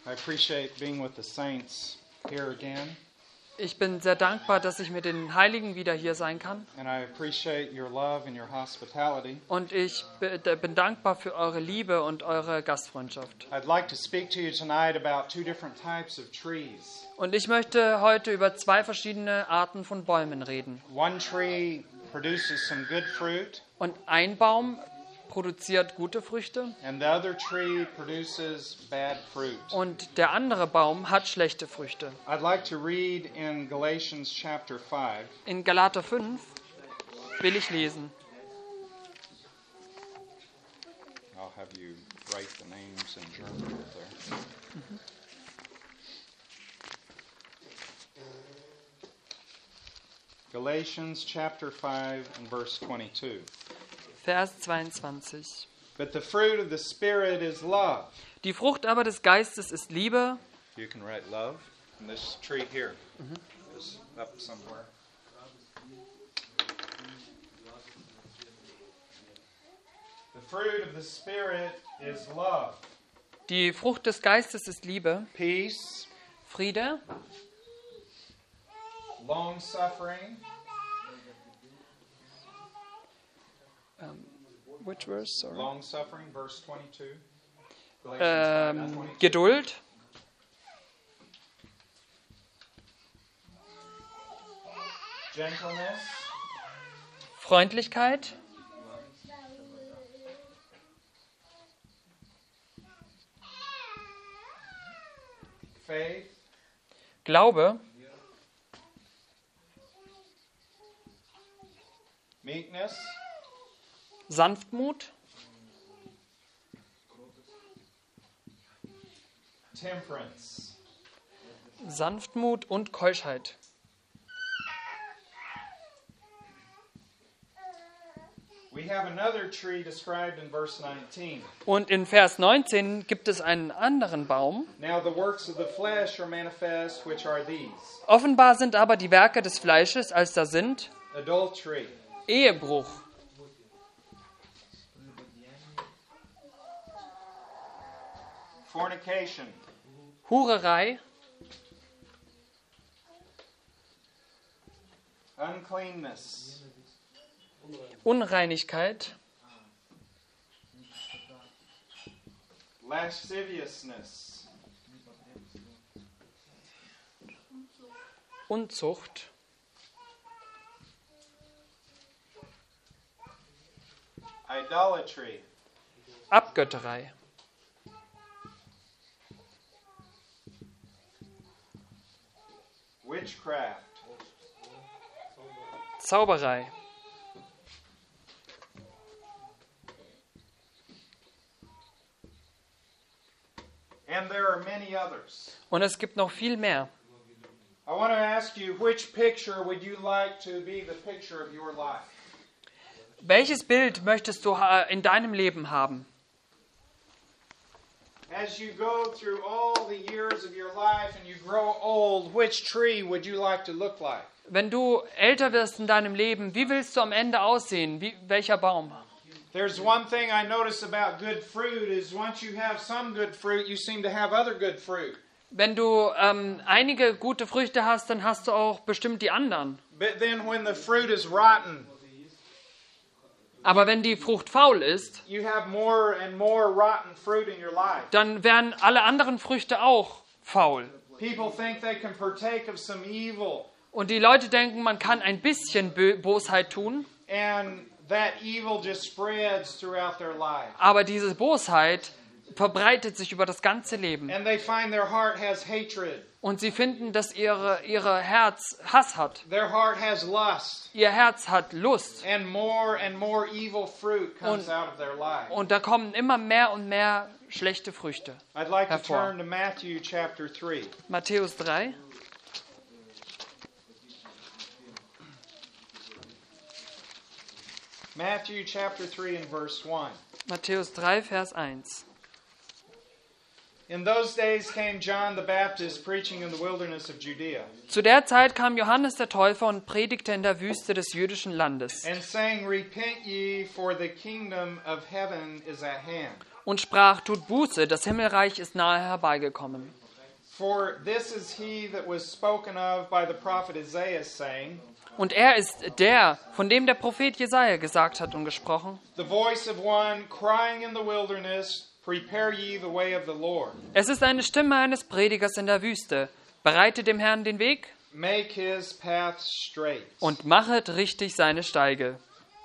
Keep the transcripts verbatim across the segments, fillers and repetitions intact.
I appreciate being with the saints here again. Ich bin sehr dankbar, dass ich mit den Heiligen wieder hier sein kann. And I appreciate your love and your hospitality. Und ich bin dankbar für eure Liebe und eure Gastfreundschaft. I'd like to speak to you tonight about two different types of trees. Und ich möchte heute über zwei verschiedene Arten von Bäumen reden. One tree produces some good fruit. Und ein Baum produziert gute Früchte. And the other tree produces bad fruit. Und der andere Baum hat schlechte Früchte. I'd like to read in Galatians chapter five. In Galater fünf will ich lesen. I'll have you write the names in German up there. Mhm. Galatians chapter five and verse twenty-two. Vers zweiundzwanzig. But the fruit of the Spirit is love. Die Frucht aber des Geistes ist Liebe. You can write love. And this tree here mhm. is up somewhere. The fruit of the Spirit is love. Die Frucht des Geistes ist Liebe. Peace. Friede. Long suffering. Um, which verse? Sorry. Long suffering, verse twenty-two. Ähm, Geduld. Gentleness. Freundlichkeit. Faith. Glaube. Meekness. Sanftmut. Temperance. Sanftmut und Keuschheit. We have another tree described in verse nineteen. Und in Vers neunzehn gibt es einen anderen Baum. Now the works of the flesh are manifest, which are these. Offenbar sind aber die Werke des Fleisches, als da sind: Adultery. Ehebruch. Fornication. Hurerei. Uncleanness. Unreinigkeit. Lasciviousness. Unzucht. Idolatry. Abgötterei. Witchcraft. Zauberei. And there are many others. Und es gibt noch viel mehr. I want to ask you, which picture would you like to be the picture of your life? Welches Bild möchtest du in deinem Leben haben? As you go through all the years of your life and you grow old, which tree would you like to look like? Wenn du älter wirst in deinem Leben, wie willst du am Ende aussehen? Wie, welcher Baum? There's one thing I notice about good fruit is once you have some good fruit, you seem to have other good fruit. Wenn du ähm, einige gute Früchte hast, dann hast du auch bestimmt die anderen. But then when the fruit is rotten, aber wenn die Frucht faul ist, you have more and more rotten fruit in your life. Dann werden alle anderen Früchte auch faul. People think they can partake of some evil. Und die Leute denken, man kann ein bisschen Bö- Bosheit tun. And that evil just spreads throughout their life. Aber diese Bosheit verbreitet sich über das ganze Leben. And they find their heart has hatred. Und sie finden, dass ihre, ihre Herz Hass hat. Their heart has lust. Ihr Herz hat Lust. And more and more evil fruit comes Und, out of their life. und da kommen immer mehr und mehr schlechte Früchte I'd like to hervor. turn to Matthew chapter three. Matthäus drei. Matthew chapter three and verse one. Matthäus drei, Vers eins. In those days came John the Baptist preaching in the wilderness of Judea. Zu der Zeit kam Johannes der Täufer und predigte in der Wüste des jüdischen Landes And saying, Repent ye, for the kingdom of heaven is at hand. und sprach, tut Buße, das Himmelreich ist nahe herbeigekommen. For this is he that was spoken of by the prophet Isaiah, saying, Und er ist der, von dem der Prophet Jesaja gesagt hat und gesprochen. the voice of one crying in the wilderness, prepare ye the way of the Lord. Es ist eine Stimme eines Predigers in der Wüste. Bereitet dem Herrn den Weg Make his path straight. und machet richtig seine Steige.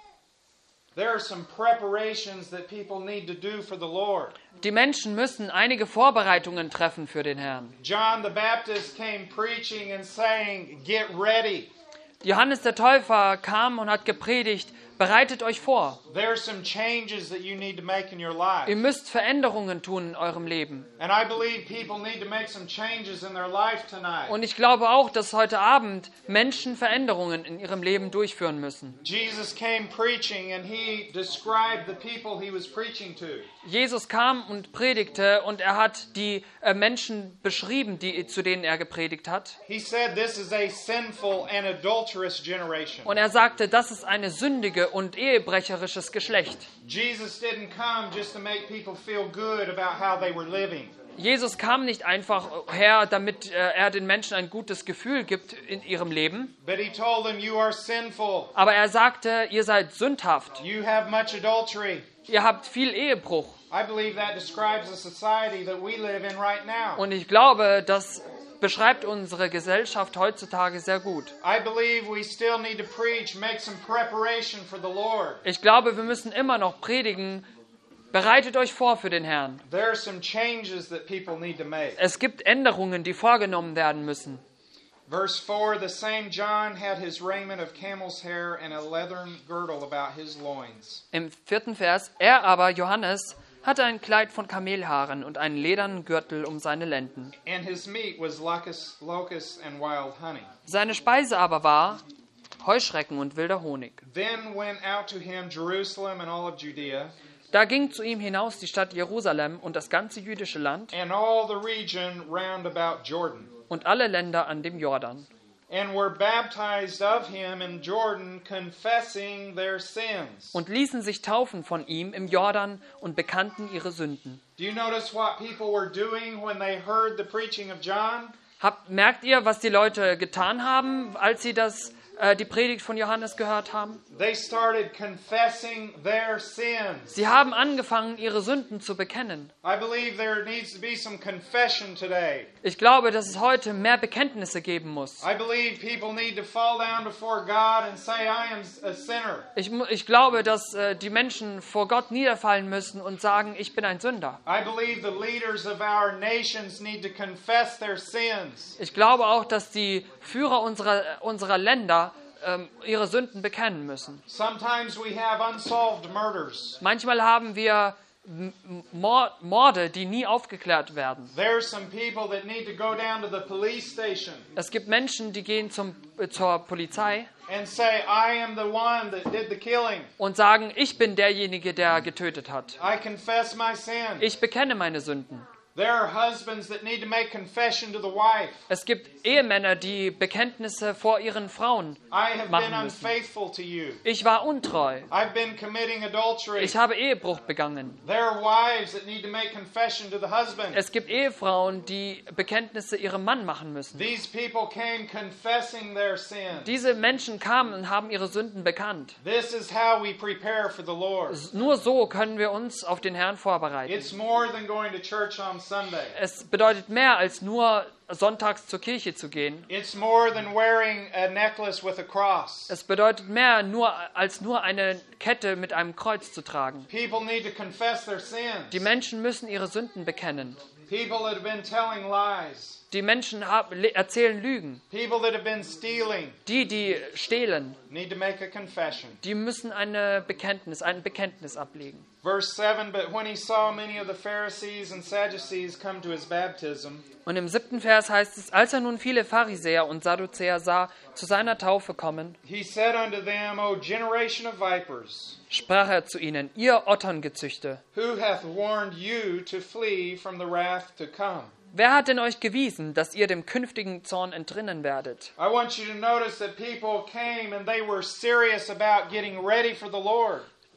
There are some preparations that people need to do for the Lord. Die Menschen müssen einige Vorbereitungen treffen für den Herrn. John the Baptist came preaching and saying, get ready. Johannes der Täufer kam und hat gepredigt, bereitet euch vor. There are some changes that you need to make in your Ihr life. müsst Veränderungen tun in eurem Leben. And I believe people need to make some changes in their life tonight. Und ich glaube auch, dass heute Abend Menschen Veränderungen in ihrem Leben durchführen müssen. Jesus came preaching and he described the people he was preaching to. Jesus kam und predigte und er hat die äh, Menschen beschrieben, die, zu denen er gepredigt hat. He said this is a sinful and adulterous generation. Und er sagte, das ist eine sündige und ehebrecherisches Geschlecht. Jesus didn't come just to make people feel good about how they were living. Jesus kam nicht einfach her, damit äh, er den Menschen ein gutes Gefühl gibt in ihrem Leben. But he told them, you are sinful. Aber er sagte, ihr seid sündhaft. You have much adultery. Ihr habt viel Ehebruch. I believe that describes the society that we live in right now. Und ich glaube, das beschreibt unsere Gesellschaft heutzutage sehr gut. I believe we still need to preach, make some preparation for the Lord. Ich glaube, wir müssen immer noch predigen. Bereitet euch vor für den Herrn. There are some changes that people need to make. Es gibt Änderungen, die vorgenommen werden müssen. Verse four, the same John had his raiment of camel's hair and a leathern girdle about his loins. Im vierten Vers, er aber, Johannes, hatte ein Kleid von Kamelhaaren und einen ledernen Gürtel um seine Lenden. And his meat was locusts, locusts and wild honey. Seine Speise aber war Heuschrecken und wilder Honig. Then went out to him Jerusalem and all of Judea, Da ging zu ihm hinaus die Stadt Jerusalem und das ganze jüdische Land and all the region round about Jordan, und alle Länder an dem Jordan. and were baptized of him in Jordan, confessing their sins. Und ließen sich taufen von ihm im Jordan und bekannten ihre Sünden. Do you notice what people were doing when they heard the preaching of John? Habt, merkt ihr, was die Leute getan haben, als sie das, äh, die Predigt von Johannes gehört haben? They started confessing their sins. Sie haben angefangen, ihre Sünden zu bekennen. I believe there needs to be some confession today. Ich glaube, dass es heute mehr Bekenntnisse geben muss. I believe people need to fall down before God and say, I am a sinner. Ich, mu- ich glaube, dass äh, die Menschen vor Gott niederfallen müssen und sagen, ich bin ein Sünder. I believe the leaders of our nations need to confess their sins. Ich glaube auch, dass die Führer unserer, unserer Länder ähm, ihre Sünden bekennen müssen. Sometimes we have unsolved murders. Manchmal haben wir M- Mor- Morde, die nie aufgeklärt werden. There are some people that need to go down to the police station Es gibt Menschen, die gehen zum, äh, zur Polizei and say, I am the one that did the killing. und sagen, ich bin derjenige, der getötet hat. I confess my sin. Ich bekenne meine Sünden. There are husbands that need to make confession to the wife. Es gibt Ehemänner, die Bekenntnisse vor ihren Frauen I have been machen müssen. unfaithful to you. Ich war untreu. I've been committing adultery. Ich habe Ehebruch begangen. There are wives that need to make confession to the husband. Es gibt Ehefrauen, die Bekenntnisse ihrem Mann machen müssen. These people came confessing their sin. Diese Menschen kamen und haben ihre Sünden bekannt. This is how we prepare for the Lord. Nur so können wir uns auf den Herrn vorbereiten. It's more than going to church on Sunday. Es bedeutet mehr als nur sonntags zur Kirche zu gehen. It's more than wearing a necklace with a cross. Es bedeutet mehr nur als nur eine Kette mit einem Kreuz zu tragen. People need to confess their sins. Die Menschen müssen ihre Sünden bekennen. People that have been telling lies. Die Menschen haben, le- erzählen Lügen. People that have been stealing Die, die stehlen, need to make a confession. die müssen eine Bekenntnis, ein Bekenntnis ablegen. Verse seven, but when he saw many of the Pharisees and Sadducees come to his baptism, Und im siebten Vers heißt es, als er nun viele Pharisäer und Sadduzäer sah, zu seiner Taufe kommen, he said unto them, O generation of vipers, sprach er zu ihnen, ihr Otterngezüchte, who hath warned you to flee from the wrath to come? wer hat denn euch gewiesen, dass ihr dem künftigen Zorn entrinnen werdet? I want you to notice that people came and they were serious about getting ready for the Lord.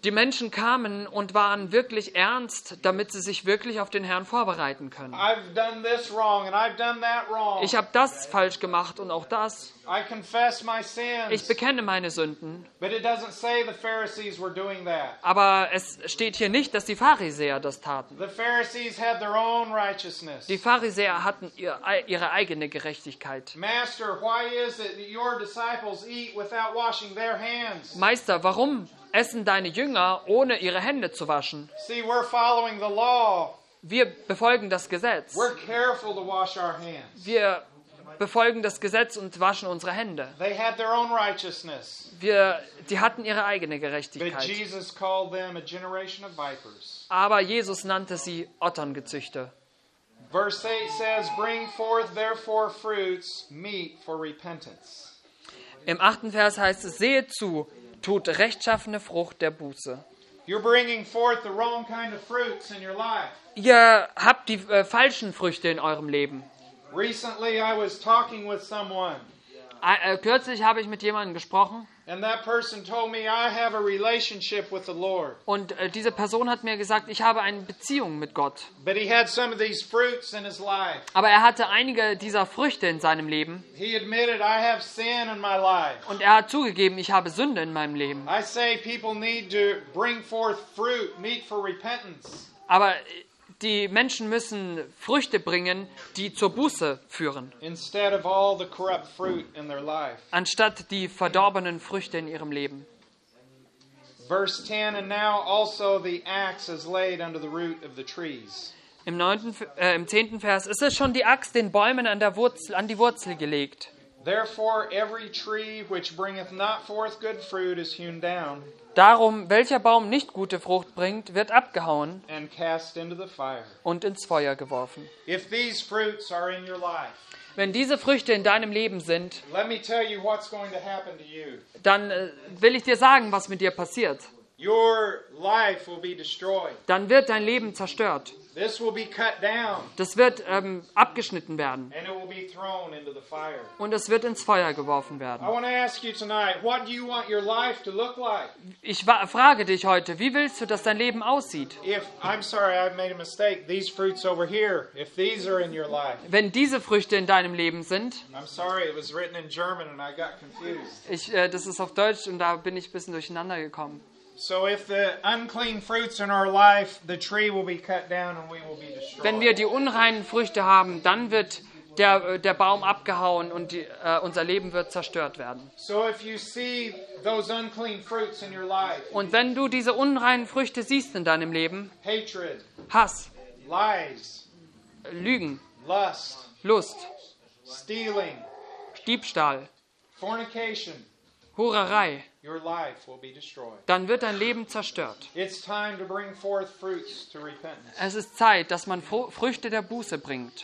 Die Menschen kamen und waren wirklich ernst, damit sie sich wirklich auf den Herrn vorbereiten können. I've done this wrong and I've done that wrong. Ich habe das falsch gemacht und auch das. I confess my Ich sins. bekenne meine Sünden. But it doesn't say the Pharisees were doing that. Aber es steht hier nicht, dass die Pharisäer das taten. The Pharisees had their own righteousness. Die Pharisäer hatten ihr, ihre eigene Gerechtigkeit. Master, why is it that your disciples eat without washing their hands? Meister, warum essen deine Jünger, ohne ihre Hände zu waschen? See, we're following the law. Wir befolgen das Gesetz. We're careful to wash our hands. Wir befolgen das Gesetz und waschen unsere Hände. They had their own righteousness. Wir, die hatten ihre eigene But Gerechtigkeit. Jesus called them a generation of vipers. Aber Jesus nannte sie Otterngezüchte. Verse eight says, bring forth therefore fruits, meet for repentance. Im achten Vers heißt es, sehet zu, tut rechtschaffene Frucht der Buße. You're bringing forth the wrong kind of fruits in your life. Ihr habt die äh, falschen Früchte in eurem Leben. Recently I was talking with someone, Äh, äh, kürzlich habe ich mit jemandem gesprochen and that person told me I have a relationship with the Lord. und äh, diese Person hat mir gesagt, ich habe eine Beziehung mit Gott. But he had some of these fruits in his life. Aber er hatte einige dieser Früchte in seinem Leben He admitted, I have sin in my life. und er hat zugegeben, ich habe Sünde in meinem Leben. I say people need to bring forth fruit, meet for repentance. Aber äh, die Menschen müssen Früchte bringen, die zur Buße führen, Instead of all the corrupt fruit in their life. anstatt die verdorbenen Früchte in ihrem Leben. Verse ten, and now also the axe is laid under the root of the trees. Im, neunten, äh, im zehnten Vers ist es schon die Axt den Bäumen an, der Wurzel, an die Wurzel gelegt. Therefore every tree which bringeth not forth good fruit is hewn down Darum, welcher Baum nicht gute Frucht bringt, wird abgehauen and cast into the fire. und ins Feuer geworfen. If these fruits are in your life, Wenn diese Früchte in deinem Leben sind, let me tell you what's going to happen to you. dann äh, will ich dir sagen, was mit dir passiert. Your life will be destroyed. Dann wird dein Leben zerstört. This will be cut down Das wird ähm, abgeschnitten werden and it will be thrown into the fire. und es wird ins Feuer geworfen I werden. want to ask you tonight, what do you want your life to look like? Ich wa- frage dich heute, wie willst du, dass dein Leben aussieht? If, I'm sorry, I've made a mistake. These fruits over here, if these are in your life. Wenn diese Früchte in deinem Leben sind, I'm sorry, it was written in German and I got confused. ich, äh, das ist auf Deutsch und da bin ich ein bisschen durcheinander gekommen. So if the unclean fruits in our life, the tree will be cut down and we will be destroyed. Wenn wir die unreinen Früchte haben, dann wird der, äh, der Baum abgehauen und die, äh, unser Leben wird zerstört werden. So if you see those unclean fruits in your life, Und wenn du diese unreinen Früchte siehst in deinem Leben, hatred, Hass, lies, Lügen, lust, Lust, stealing, Diebstahl, fornication, Hurerei, your life will be destroyed. dann wird dein Leben zerstört. It's time to bring forth fruits to repentance. Es ist Zeit, dass man Fru- Früchte der Buße bringt.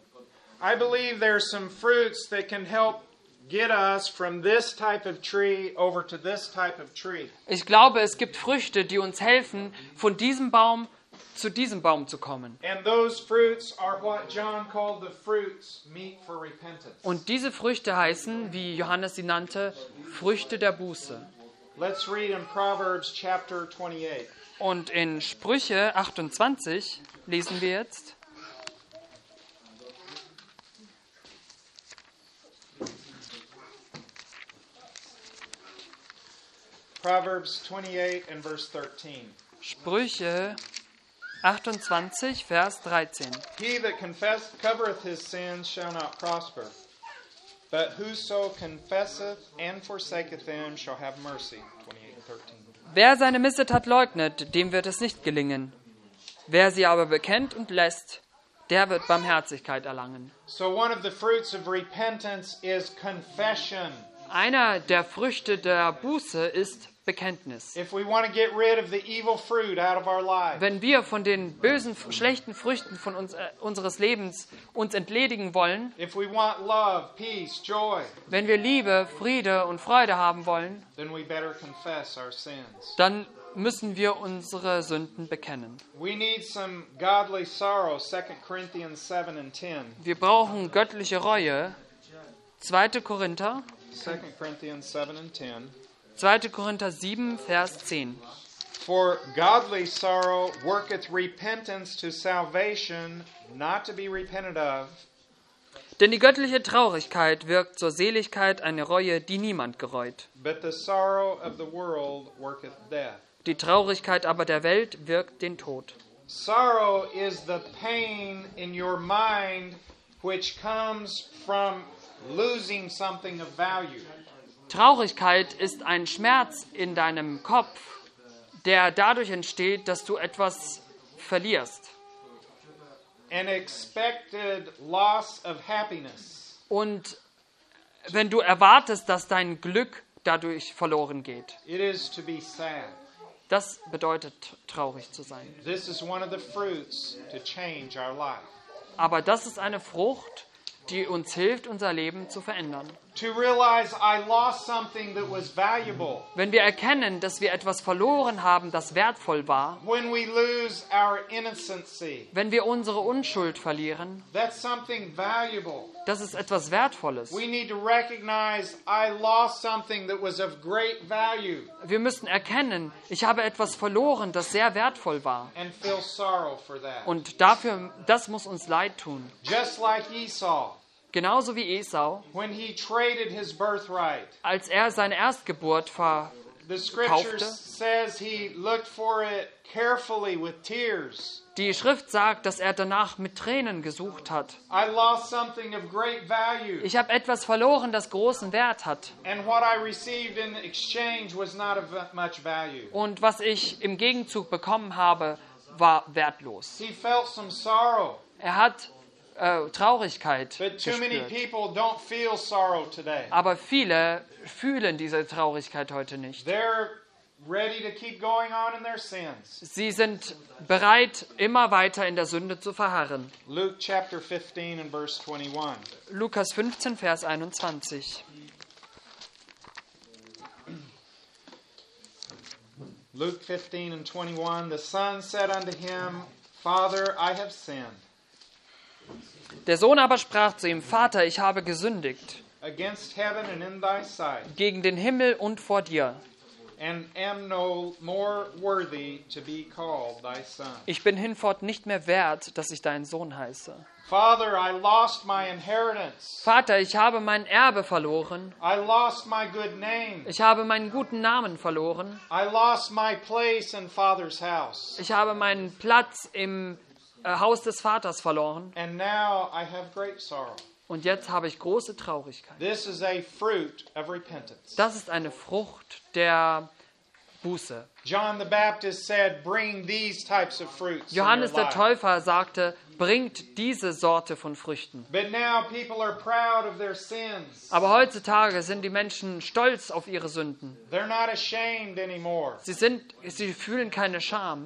I believe there's some fruits that can help get us from this type of tree over to this type of tree. Ich glaube, es gibt Früchte, die uns helfen, von diesem Baum zu diesem Baum zu kommen. And those fruits are what John called the fruits meet for repentance. Und diese Früchte heißen, wie Johannes sie nannte, Früchte der Buße. Let's read in Proverbs chapter twenty-eight. Und in Sprüche achtundzwanzig lesen wir jetzt. Proverbs twenty-eight and verse thirteen. Sprüche achtundzwanzig, Vers dreizehn. He that confess, covereth his sins shall not prosper, but whoso confesseth and forsaketh them shall have mercy. twenty-eight and thirteen. Wer seine Missetat leugnet, dem wird es nicht gelingen. Wer sie aber bekennt und lässt, der wird Barmherzigkeit erlangen. So one of the fruits of repentance is confession. Einer der Früchte der Buße ist Bekenntnis. If we want to get rid of the evil fruit out of our lives, Wenn wir von den bösen, schlechten Früchten von uns, äh, unseres Lebens uns entledigen wollen, if we want love, peace, joy, wenn wir Liebe, Friede und Freude haben wollen, then we better confess our sins. dann müssen wir unsere Sünden bekennen. We need some godly sorrow, Second Corinthians seven and ten. Wir brauchen göttliche Reue. zweiter Korinther, Second Corinthians seven and ten. zweiter Korinther sieben, Vers zehn. For godly sorrow worketh repentance to salvation, not to be repented of. Denn die göttliche Traurigkeit wirkt zur Seligkeit eine Reue, die niemand gereut. But the sorrow of the world worketh death. Die Traurigkeit aber der Welt wirkt den Tod. Sorrow is the pain in your mind which comes from losing something of value. Traurigkeit ist ein Schmerz in deinem Kopf, der dadurch entsteht, dass du etwas verlierst. An expected loss of happiness. Und wenn du erwartest, dass dein Glück dadurch verloren geht. It is to be sad. Das bedeutet, traurig zu sein. This is one of the fruits to change our life. Aber das ist eine Frucht, die uns hilft, unser Leben zu verändern. To realize I lost something that was valuable. Wenn wir erkennen, dass wir etwas verloren haben, das wertvoll war, When we lose our innocency, wenn wir unsere Unschuld verlieren, that's something valuable. das ist etwas Wertvolles. We need to recognize I lost something that was of great value Wir müssen erkennen, ich habe etwas verloren, das sehr wertvoll war. and feel sorrow for that. Und dafür, das muss uns leid tun. Just like Esau, Genauso wie Esau, when he traded his birthright. als er seine Erstgeburt ver... The scripture Kaufte. says he looked for it carefully with tears. Die Schrift sagt, dass er danach mit Tränen gesucht hat. I lost something of great value, Ich habe etwas verloren, das großen Wert hat. and what I received in exchange was not of much value. Und was ich im Gegenzug bekommen habe, war wertlos. He felt some sorrow, Er hat äh, Traurigkeit but too many gespürt. people don't feel sorrow today. Aber viele fühlen diese Traurigkeit heute nicht. They're ready to keep going on in their sins. Sie sind bereit, immer weiter in der Sünde zu verharren. Luke chapter fifteen and verse twenty-one. Lukas fünfzehn, Vers einundzwanzig. Luke fifteen and twenty-one. The son said unto him, Father, I have sinned Der Sohn aber sprach zu ihm, Vater, ich habe gesündigt against heaven and in thy sight, gegen den Himmel und vor dir. and am no more worthy to be called thy son. Ich bin hinfort nicht mehr wert, dass ich dein Sohn heiße. Father, I lost my inheritance. Vater, ich habe mein Erbe verloren. I lost my good name. Ich habe meinen guten Namen verloren. I lost my place in Father's house. Ich habe meinen Platz im äh, Haus des Vaters verloren. And now I have great sorrow. Und jetzt habe ich große Traurigkeit. This is a fruit of repentance. Das ist eine Frucht der Buße. John the Baptist said, bring these types of fruits in your Johannes der life. Täufer sagte, bringt diese Sorte von Früchten. But now people are proud of their sins. Aber heutzutage sind die Menschen stolz auf ihre Sünden. They're not ashamed anymore. Sie sind, sie fühlen keine Scham.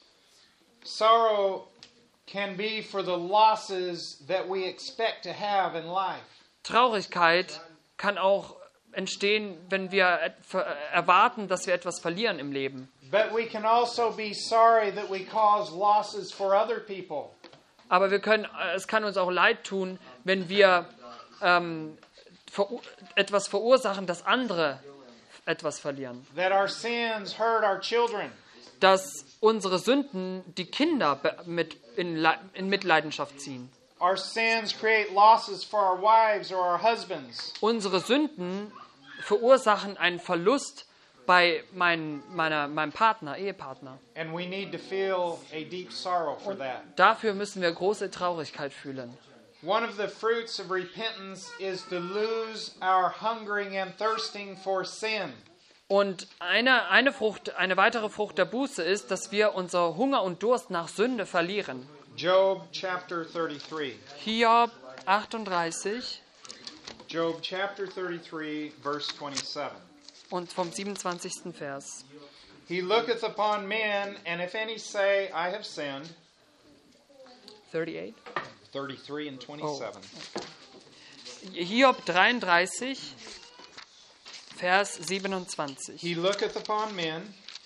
Sorrow can be for the losses that we expect to have in life. Traurigkeit kann auch entstehen, wenn wir et- ver- erwarten, dass wir etwas verlieren im Leben. But we can also be sorry that we cause losses for other people. Aber wir können, es kann uns auch leid tun, wenn wir ähm, verur- etwas verursachen, dass andere etwas verlieren. That our sins hurt our children. Dass unsere Sünden die Kinder be- mit in, Le- in Mitleidenschaft ziehen. Our sins create losses for our wives or our husbands. Unsere Sünden verursachen einen Verlust bei mein, meiner, meinem Partner, Ehepartner. And we need to feel a deep sorrow for that. Dafür müssen wir große Traurigkeit fühlen. One of the fruits of repentance is to lose our hungering and thirsting for sin. Und eine, eine Frucht, eine weitere Frucht der Buße ist, dass wir unser Hunger und Durst nach Sünde verlieren. Job chapter thirty-three. Hiob achtunddreißig Job chapter thirty-three, verse twenty-seven. und vom siebenundzwanzigsten Vers. He looketh upon men, and if any say, I have sinned. achtundachtzig. thirty-three and twenty-seven. Hiob dreiunddreißig, Vers siebenundzwanzig. He looketh upon men,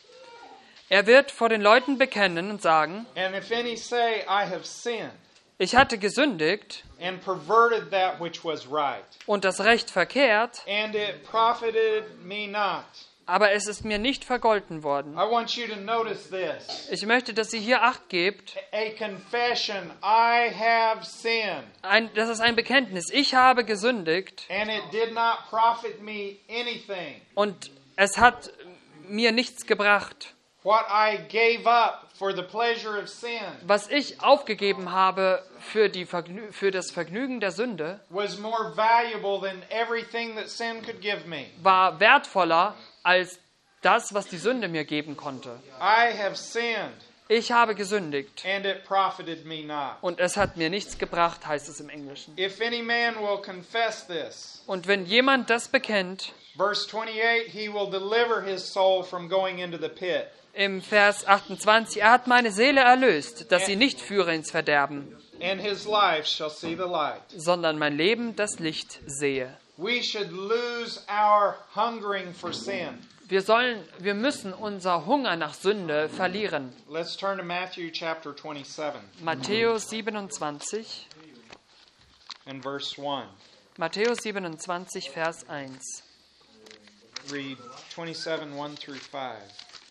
Er wird vor den Leuten bekennen und sagen, and if any say, I have sinned, ich hatte gesündigt and perverted that which was right, und das Recht verkehrt, and it profited me not. aber es ist mir nicht vergolten worden. I want you to notice this. Ich möchte, dass ihr hier Acht gebt. A confession, I have sinned. Ein, das ist ein Bekenntnis. Ich habe gesündigt And it did not profit me anything. und es hat mir nichts gebracht. What I gave up for the pleasure of sin Was ich aufgegeben habe für, die Vergnü- für das Vergnügen der Sünde, was more valuable than everything that sin could give me. war wertvoller als das, was die Sünde mir geben konnte. I have sinned, Ich habe gesündigt and it profited me not. und es hat mir nichts gebracht, heißt es im Englischen. If any man will confess this, Und wenn jemand das bekennt, verse twenty-eight, he will deliver his soul from going into the pit. im Vers achtundzwanzig, er hat meine Seele erlöst, dass sie nicht führe ins Verderben, And his life shall see the light. sondern mein Leben das Licht sehe. We should lose our hungering for sin. Wir sollen, wir müssen unser Hunger nach Sünde verlieren. Let's turn to Matthew chapter twenty-seven Matthäus siebenundzwanzig, and verse one. Matthäus siebenundzwanzig, Vers eins. Read twenty-seven, one through five.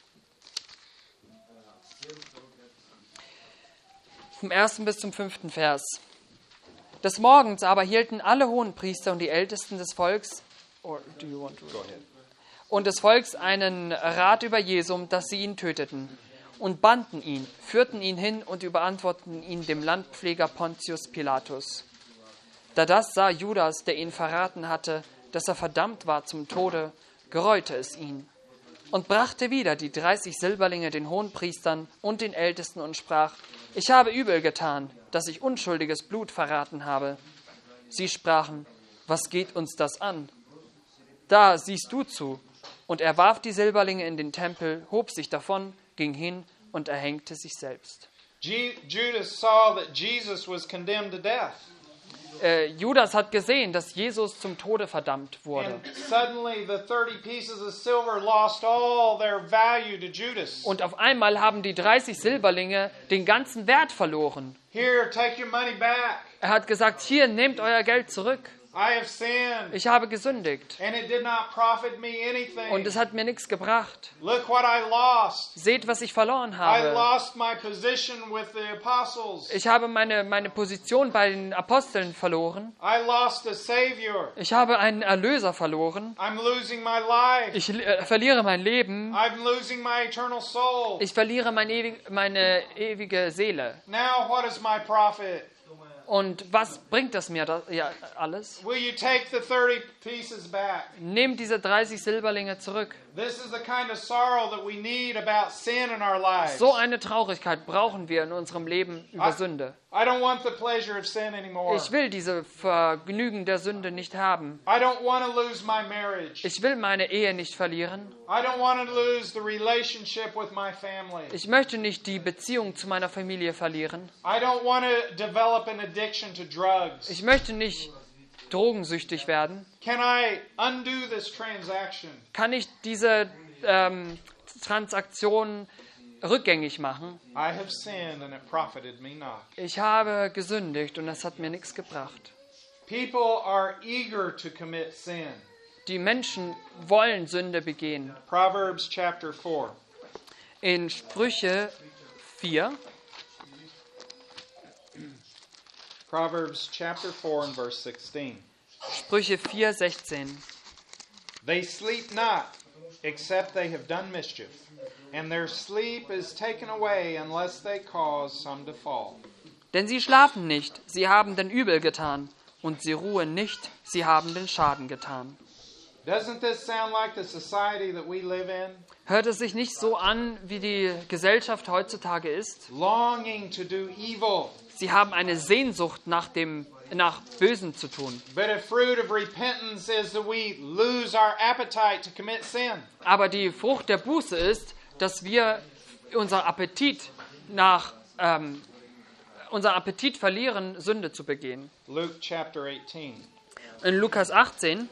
Vom ersten bis zum fünften Vers. Des Morgens aber hielten alle Hohenpriester und die Ältesten des Volks or do you want to Go ahead. und des Volks einen Rat über Jesum, dass sie ihn töteten, und banden ihn, führten ihn hin und überantworteten ihn dem Landpfleger Pontius Pilatus. Da das sah Judas, der ihn verraten hatte, dass er verdammt war zum Tode, gereute es ihn und brachte wieder die dreißig Silberlinge den Hohenpriestern und den Ältesten und sprach: Ich habe übel getan, dass ich unschuldiges Blut verraten habe. Sie sprachen: Was geht uns das an? Da siehst du zu. Und er warf die Silberlinge in den Tempel, hob sich davon, ging hin und erhängte sich selbst. Ju- Judas saw that Jesus was condemned to death. Äh, Judas hat gesehen, dass Jesus zum Tode verdammt wurde. And suddenly the thirty pieces of silver lost all their value to Judas. Und auf einmal haben die dreißig Silberlinge den ganzen Wert verloren. Here, take your money back. Er hat gesagt: Hier, nehmt euer Geld zurück. I have sinned, Ich habe gesündigt and it did not profit me anything. und es hat mir nichts gebracht. Look what I lost. Seht, was ich verloren I habe. lost my position with the apostles. Ich habe meine, meine Position bei den Aposteln verloren. I lost a Savior. Ich habe einen Erlöser verloren. I'm losing my life. Ich äh, verliere mein Leben. I'm losing my eternal soul. Ich verliere mein ewig, meine ewige Seele. Now what is my profit? Und was bringt das mir das, ja, alles? Will you take the thirty pieces back? Nehmt diese dreißig Silberlinge zurück. This is the kind of sorrow that we need about sin in our lives. So eine Traurigkeit brauchen wir in unserem Leben über Sünde. I don't want the pleasure of sin anymore. Ich will diese Vergnügen der Sünde nicht haben. I don't want to lose my marriage. Ich will meine Ehe nicht verlieren. I don't want to lose the relationship with my family. Ich möchte nicht die Beziehung zu meiner Familie verlieren. I don't want to develop an addiction to drugs. Ich möchte nicht drogensüchtig werden. Can I undo this transaction? Kann ich diese ähm, Transaktion rückgängig machen? I have sinned and it profited me not. Ich habe gesündigt und das hat mir nichts gebracht. People are eager to commit sin. Die Menschen wollen Sünde begehen. Proverbs chapter four. In Sprüche vier, Proverbs chapter four and verse sixteen. Sprüche vier, sechzehn. They sleep not, except they have done mischief, and their sleep is taken away unless they cause some to fall. Denn sie schlafen nicht, sie haben den Übel getan, und sie ruhen nicht, sie haben den Schaden getan. Doesn't this sound like the society that we live in? Hört es sich nicht so an, wie die Gesellschaft heutzutage ist? Longing to do evil, Sie haben eine Sehnsucht nach dem nach Bösen zu tun. but a fruit of repentance is that we lose our appetite to commit sin. Aber die Frucht der Buße ist, dass wir unser Appetit nach ähm, unser Appetit verlieren, Sünde zu begehen. Luke chapter eighteen In Lukas achtzehn,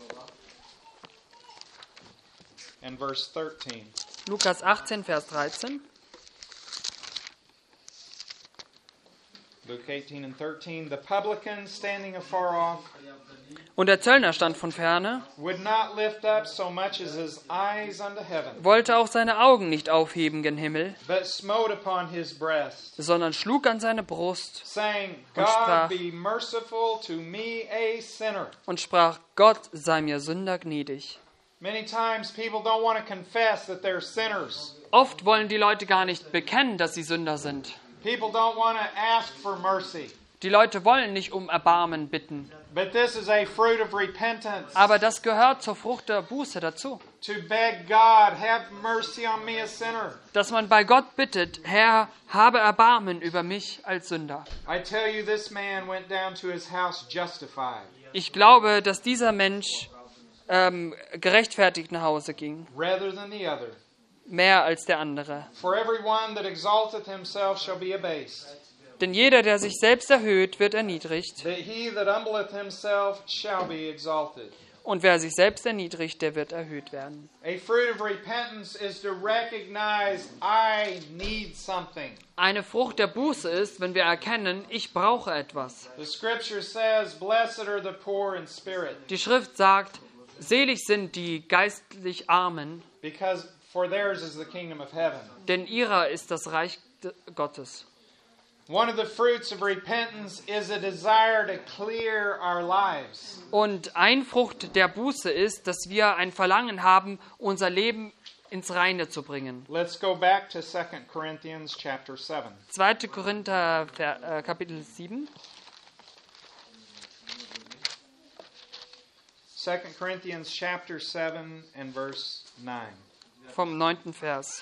and verse thirteen. Lukas achtzehn, Vers dreizehn. Luke eighteen and thirteen, the publican standing afar off Und der Zöllner stand von ferne, would not lift up so much as his eyes unto heaven, wollte auch seine Augen nicht aufheben gen Himmel, but smote upon his breast, sondern schlug an seine Brust saying, Und sprach- God be merciful to me, a sinner. und sprach, Gott sei mir Sünder gnädig. Many times people don't want to confess that they're sinners. Oft wollen die Leute gar nicht bekennen, dass sie Sünder sind. People don't want to ask for mercy. Die Leute wollen nicht um Erbarmen bitten. But this is a fruit of repentance. Aber das gehört zur Frucht der Buße dazu. To beg God, have mercy on me, a sinner. Dass man bei Gott bittet, Herr, habe Erbarmen über mich als Sünder. I tell you, this man went down to his house justified, Ich glaube, dass dieser Mensch ähm, gerechtfertigt nach Hause ging, rather than the other. mehr als der andere. For everyone that exalteth himself shall be abased, Denn jeder, der sich selbst erhöht, wird erniedrigt. that he that humbleth himself shall be exalted. Und wer sich selbst erniedrigt, der wird erhöht werden. A fruit of repentance is to recognize I need something. Eine Frucht der Buße ist, wenn wir erkennen, ich brauche etwas. The scripture says, blessed are the poor in spirit, Die Schrift sagt, selig sind die geistlich Armen, because for theirs is the kingdom of heaven. denn ihrer ist das Reich Gottes. One of the fruits of repentance is a desire to clear our lives. Und ein Frucht der Buße ist, dass wir ein Verlangen haben, unser Leben ins Reine zu bringen. Let's go back to Second Corinthians chapter seven. zweiter Korinther Ver- äh, Kapitel sieben. Second Corinthians chapter seven and verse nine. Vom neunten Vers.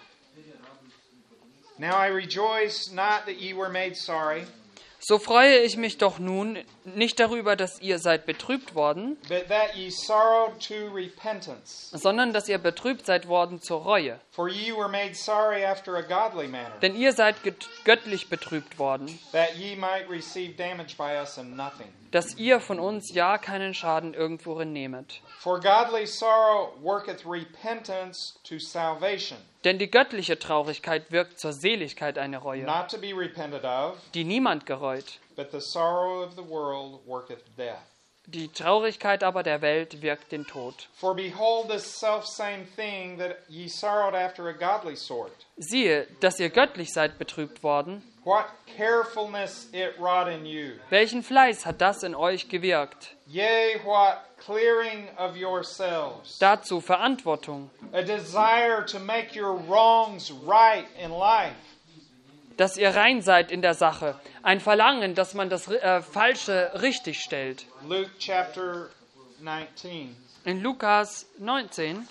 Now I rejoice not that ye were made sorry, So freue ich mich doch nun nicht darüber, dass ihr seid betrübt worden, but that ye sorrowed to repentance. sondern dass ihr betrübt seid worden zur Reue. For ye were made sorry after a godly manner, Denn ihr seid get- göttlich betrübt worden, that ye might receive damage by us in nothing. dass ihr von uns ja keinen Schaden irgendworin nehmet. For godly sorrow worketh repentance to salvation, Denn die göttliche Traurigkeit wirkt zur Seligkeit eine Reue, not to be repented of, die niemand gereut. but the sorrow of the world worketh death. Die Traurigkeit aber der Welt wirkt den Tod. For behold, this selfsame thing that ye sorrowed after a godly sort, Siehe, dass ihr göttlich seid betrübt worden. what carefulness it wrought in you. Welchen Fleiß hat das in euch gewirkt? Yea, what clearing of yourselves. Dazu Verantwortung, A desire to make your wrongs right in life. dass ihr rein seid in der Sache. Ein Verlangen, dass man das äh, Falsche richtig stellt. Luke chapter nineteen. In Lukas neunzehn,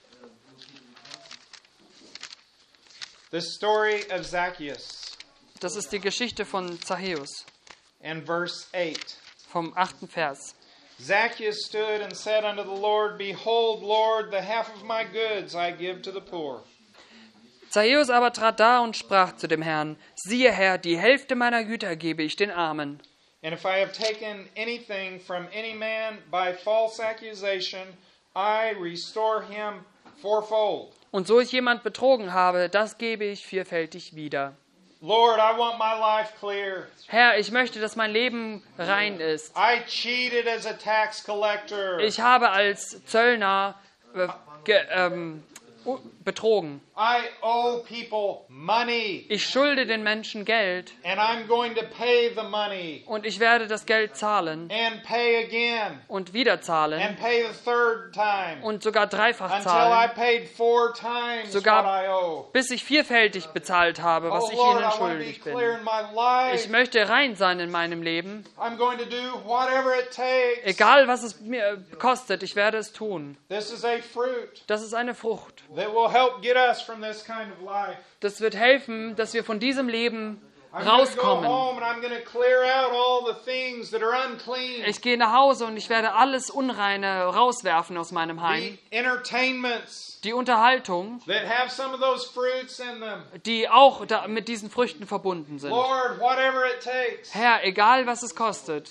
The story of Zacchaeus das ist die Geschichte von Zachäus, and verse eight. vom achten Vers. Zacchaeus stood and said unto the Lord, Behold, Lord, the half of my goods I give to the poor. Zachäus aber trat da und sprach zu dem Herrn, siehe Herr, die Hälfte meiner Güter gebe ich den Armen. And if I have taken anything from any man by false accusation, I restore him fourfold. Und so ich jemand betrogen habe, das gebe ich vielfältig wieder. Lord, I want my life clear. Herr, ich möchte, dass mein Leben rein ist. I cheated as a tax collector. Ich habe als Zöllner äh, ge, ähm, u- betrogen. I owe people money, Ich schulde den Menschen Geld and I'm going to pay the money, und ich werde das Geld zahlen and pay again, und wieder zahlen and pay the third time, und sogar dreifach until I zahlen, paid four times Sogar- what I owe. bis ich vielfältig bezahlt habe, was Oh ich Lord, ihnen I want to be schuldig clear bin. in my Ich life. möchte rein sein in meinem Leben. I'm going to do whatever it takes. Egal, was es mir kostet, ich werde es tun. This is a fruit Das ist eine Frucht. that will help get us from this kind of life. Das wird helfen, dass wir von diesem Leben I'm going to go rauskommen. home and I'm going to clear out all the things that are unclean. Ich gehe nach Hause und ich werde alles Unreine rauswerfen aus meinem The Heim. entertainments Die Unterhaltung, that have some of those fruits in them. die auch da mit diesen Früchten verbunden sind. Lord, whatever it takes. Herr, egal was es kostet.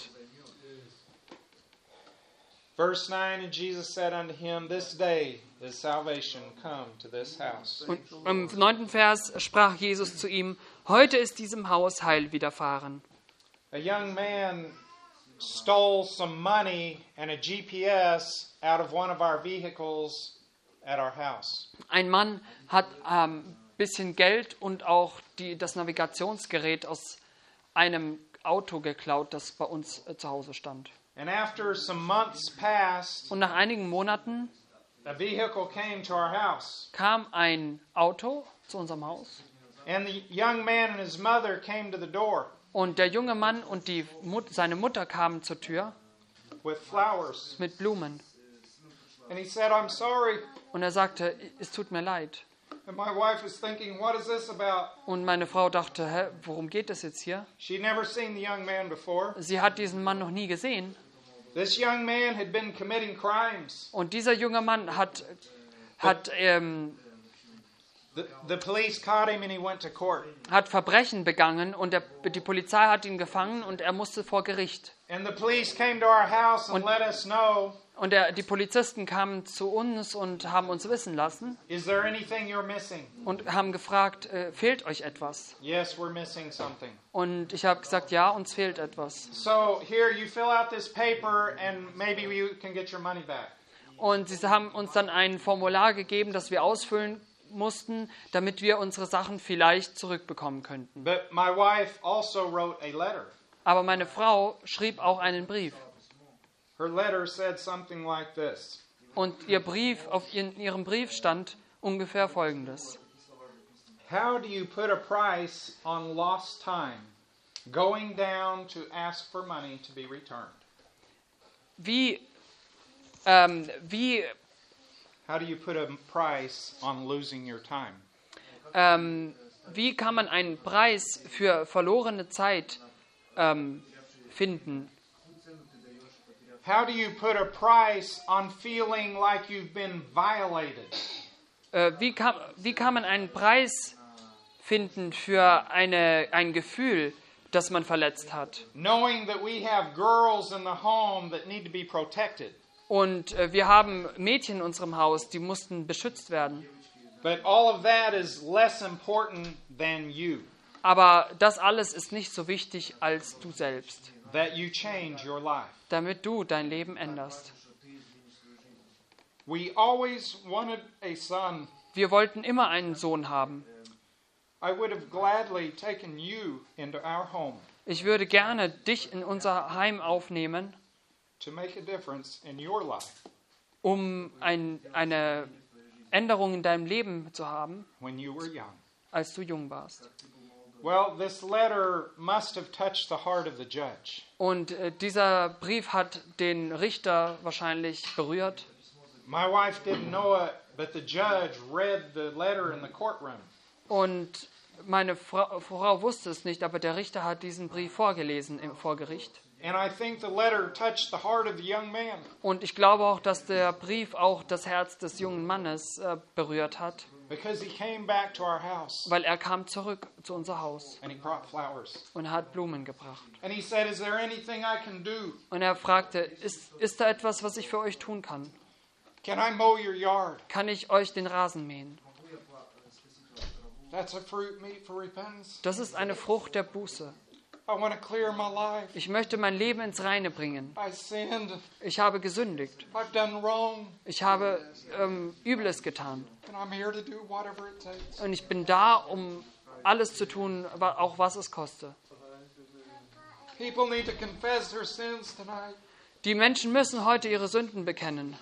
Verse nine, and Jesus said unto him, This day is salvation come to this house. Und im neunten Vers sprach Jesus zu ihm, Heute ist diesem Haus Heil widerfahren. A young man stole some money and a G P S out of one of our vehicles at our house. Ein Mann hat ein ähm, bisschen Geld und auch die, das Navigationsgerät aus einem Auto geklaut, das bei uns äh, zu Hause stand. And after some months passed, Und nach einigen Monaten a vehicle came to our house. kam ein Auto zu unserem Haus. And the young man and his mother came to the door Und der junge Mann und die Mut, seine Mutter kamen zur Tür with flowers. mit Blumen. And he said, "I'm sorry." Und er sagte, es tut mir leid. And my wife is thinking, what is this about? Und meine Frau dachte, hä, worum geht es jetzt hier? She'd never seen the young man before. Sie hat diesen Mann noch nie gesehen. This young man had been committing crimes. Und dieser junge Mann hat, hat, ähm, The, the police caught him and he went to court. hat Verbrechen begangen und der, die Polizei hat ihn gefangen und er musste vor Gericht. And the police came to our house and Und- let us know, Und der, die Polizisten kamen zu uns und haben uns wissen lassen is there anything you're missing? und haben gefragt, äh, fehlt euch etwas? Yes, we're missing something. Und ich habe gesagt, ja, uns fehlt etwas. So here, you fill out this paper and maybe you can get your money back. Und sie haben uns dann ein Formular gegeben, das wir ausfüllen mussten, damit wir unsere Sachen vielleicht zurückbekommen könnten. But my wife also wrote a letter. Aber meine Frau schrieb auch einen Brief. Her letter said something like this. Und ihr Brief, auf ihren, ihrem Brief stand ungefähr Folgendes. How do you put a price on lost time, going down to ask for money to be returned? Wie, ähm, wie, How do you put a price on losing your time? ähm, wie kann man einen Preis für verlorene Zeit ähm, finden? How do you put a price on feeling like you've been violated? Äh, wie, kann, wie kann man einen Preis finden für eine, ein Gefühl, das man verletzt hat? Knowing that we have girls in the home that need to be protected. Und äh, wir haben Mädchen in unserem Haus, die mussten beschützt werden. But all of that is less important than you. Aber das alles ist nicht so wichtig als du selbst, That you change your life. damit du dein Leben änderst. We always wanted a son. Wir wollten immer einen Sohn haben. I would have gladly taken you into our home Ich würde gerne dich in unser Heim aufnehmen, to make a difference in your life um ein, eine Änderung in deinem Leben zu haben, when you were young. als du jung warst. Well, this letter must have touched the heart of the judge. Und äh, dieser Brief hat den Richter wahrscheinlich berührt. My wife didn't know it, but the judge read the letter in the courtroom. Und meine Frau, Frau wusste es nicht, aber der Richter hat diesen Brief vorgelesen im Vorgericht. And I think the letter touched the heart of the young man. Und ich glaube auch, dass der Brief auch das Herz des jungen Mannes äh, berührt hat, Because he came back to our house weil er kam zurück zu unser Haus and he brought flowers. und hat Blumen gebracht. And he said, is there anything I can do? Und er fragte, ist, ist da etwas, was ich für euch tun kann? Can I mow your yard? Kann ich euch den Rasen mähen? That's a fruit meet for repentance. Das ist eine Frucht der Buße. I want to clear my life. Ich möchte mein Leben ins Reine bringen. I sinned. Ich habe gesündigt. I've done wrong. Ich habe ähm, Übles getan. And I'm here to do whatever it takes. Und ich bin da, um alles zu tun, wa- auch was es koste. People need to confess their sins tonight. Die Menschen müssen heute ihre Sünden bekennen.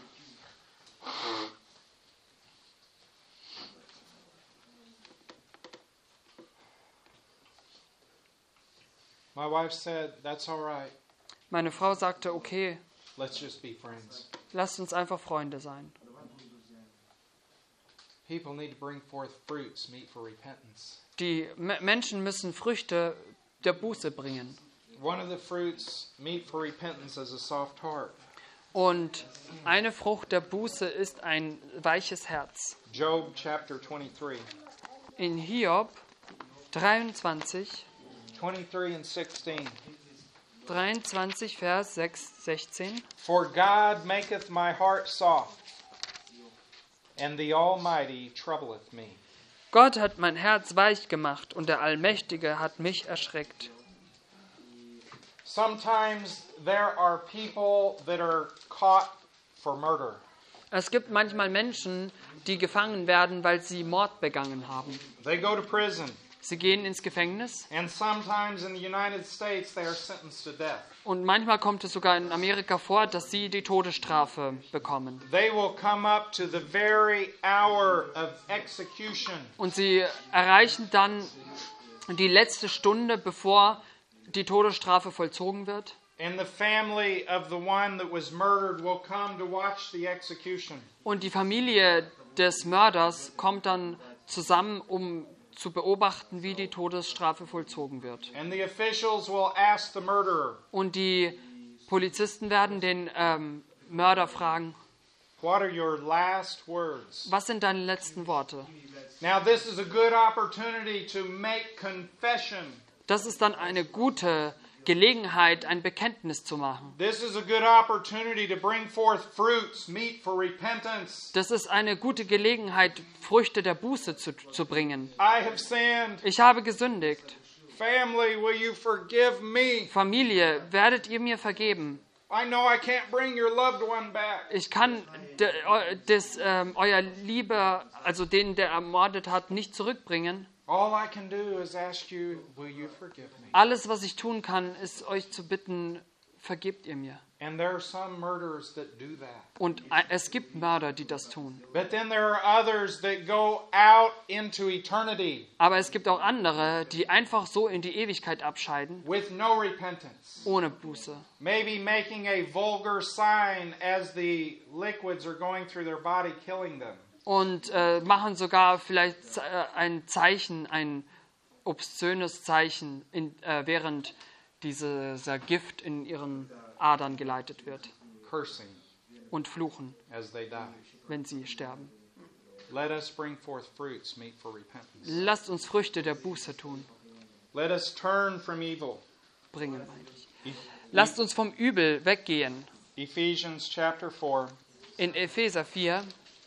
My wife said, that's all right. Meine Frau sagte, okay, Let's just be friends. lasst uns einfach Freunde sein. People need to bring forth fruits meet for repentance. Die Me- Menschen müssen Früchte der Buße bringen. One of the fruits meet for repentance is a soft heart. Und eine Frucht der Buße ist ein weiches Herz. Job chapter twenty-three. In Hiob dreiundzwanzig, twenty-three and sixteen. dreiundzwanzig, Vers sechs, sechzehn. For God maketh my heart soft, and the Almighty troubleth me. Gott hat mein Herz weich gemacht und der Allmächtige hat mich erschreckt. Sometimes there are people that are caught for murder. Es gibt manchmal Menschen, die gefangen werden, weil sie Mord begangen haben. They go to prison. Sie gehen ins Gefängnis And sometimes in the United States they are sentenced to death. und manchmal kommt es sogar in Amerika vor, dass sie die Todesstrafe bekommen. They will come up to the very hour of execution. Und sie erreichen dann die letzte Stunde, bevor die Todesstrafe vollzogen wird. And the family of the one that was murdered will come to watch the execution. Und die Familie des Mörders kommt dann zusammen, um zu beobachten, wie die Todesstrafe vollzogen wird. And the officials will ask the murderer, Und die Polizisten werden den ähm, Mörder fragen, what are your last words? was sind deine letzten Worte? Now this is a good opportunity to make confession. Das ist dann eine gute Gelegenheit, ein Bekenntnis zu machen. This is a good opportunity to bring forth fruits, meet for repentance. Das ist eine gute Gelegenheit, Früchte der Buße zu, zu bringen. I have sinned. Ich habe gesündigt. Family, will you forgive me? Familie, werdet ihr mir vergeben? I know I can't bring your loved one back. Ich kann de, eu- des, ähm, euer Liebe, also den, der ermordet hat, nicht zurückbringen. All I can do is ask you, will you forgive me? Alles, was ich tun kann, ist euch zu bitten, vergebt ihr mir. And there are some murderers that do that. Und äh, es gibt Mörder, die das tun. But then there are others that go out into eternity Aber es gibt auch andere, die einfach so in die Ewigkeit abscheiden, with no repentance. ohne Buße. Maybe making a vulgar sign as the liquids are going through their body, killing them. Und äh, machen sogar vielleicht äh, ein Zeichen, ein obszönes Zeichen, in, äh, während diese, dieser Gift in ihren Adern geleitet wird. Cursing Und fluchen, as they die. wenn sie sterben. Let us bring forth fruits meet for repentance. Lasst uns Früchte der Buße tun, Let us turn from evil. bringen, meine ich. E- Lasst uns vom Übel weggehen. Ephesians chapter four In Epheser vier,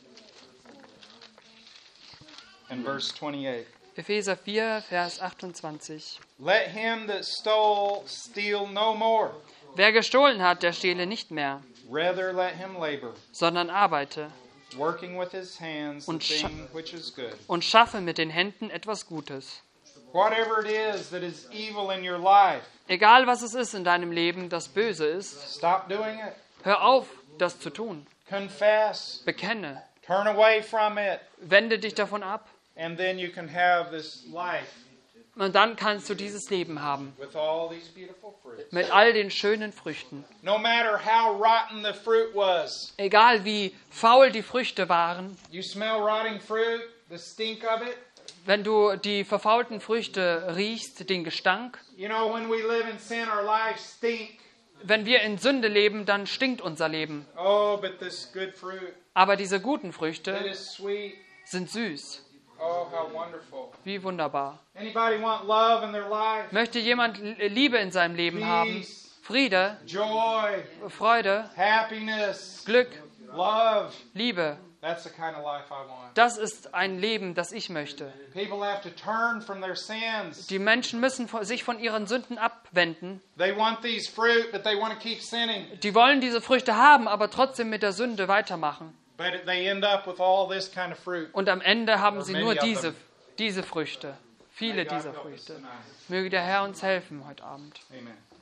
and verse twenty-eight. Epheser vier, Vers achtundzwanzig. Let him that stole steal no more. Wer gestohlen hat, der stehle nicht mehr, Rather let him labor, sondern arbeite working with his hands the Und scha- thing which is good. und schaffe mit den Händen etwas Gutes. Whatever it is that is evil in your life, Egal was es ist in deinem Leben, das böse ist, stop doing it. hör auf, das zu tun. Confess. Bekenne, Turn away from it. wende dich davon ab And then you can have this life und dann kannst du dieses Leben haben with all these beautiful fruits. mit all den schönen Früchten. No matter how rotten the fruit was, Egal wie faul die Früchte waren, you smell rotting fruit, the stink of it. wenn du die verfaulten Früchte riechst, den Gestank. You know, when we live in sin, our lives stink. Wenn wir in Sünde leben, dann stinkt unser Leben. Oh, but this good fruit, Aber diese guten it Früchte is sweet. sind süß. Oh, how wonderful. Wie wunderbar. Anybody want love in their life? Möchte jemand Liebe in seinem Leben haben? Peace, Friede, joy, Freude, happiness, Glück, love. Liebe. That's the kind of life I want. Das ist ein Leben, das ich möchte. People have to turn from their sins. Die Menschen müssen von- sich von ihren Sünden abwenden. They want these fruit, but they want to keep sinning. Die wollen diese Früchte haben, aber trotzdem mit der Sünde weitermachen. But they end up with all this kind of fruit. Und am Ende haben Or sie many nur of diese, them. diese Früchte. May Viele God dieser help us Früchte. tonight. Möge der Herr uns helfen heute Abend. Amen.